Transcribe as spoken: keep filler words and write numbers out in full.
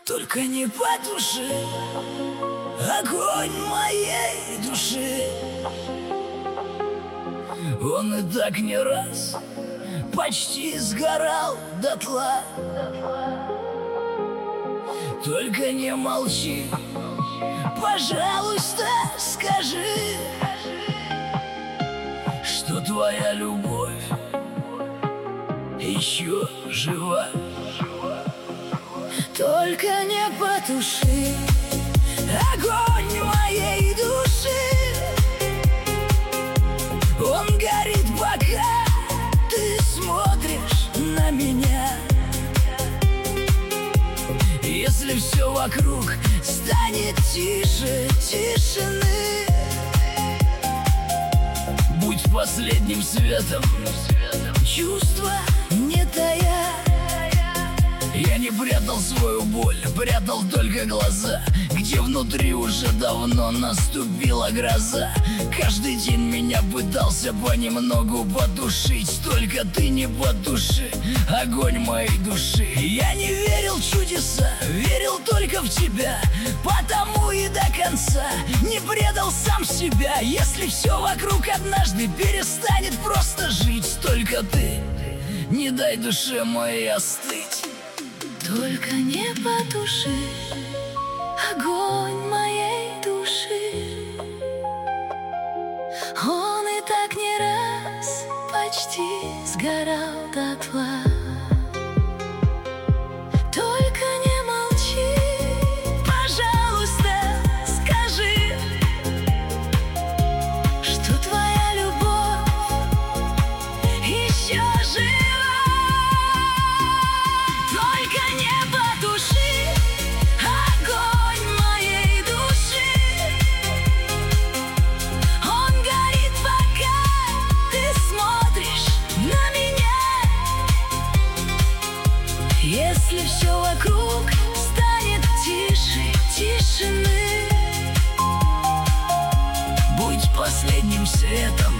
Только не потуши огонь моей души. Он и так не раз почти сгорал дотла. Только не молчи, пожалуйста, скажи, что твоя любовь еще жива. Только не потуши огонь моей души. Он горит, пока ты смотришь на меня. Если все вокруг станет тише тишины, будь последним светом, чувства не тая. Я не прятал свою боль, прятал только глаза, где внутри уже давно наступила гроза. Каждый день меня пытался понемногу потушить, только ты не потуши огонь моей души. Я не верил в чудеса, верил только в тебя, потому и до конца не предал сам себя. Если все вокруг однажды перестанет просто жить, только ты не дай душе моей остыть. Только не потуши огонь моей души. Он и так не раз почти сгорал дотла. Только не молчи, пожалуйста, скажи, что твоя любовь еще жива. Если все вокруг станет тише тишины, будь последним светом,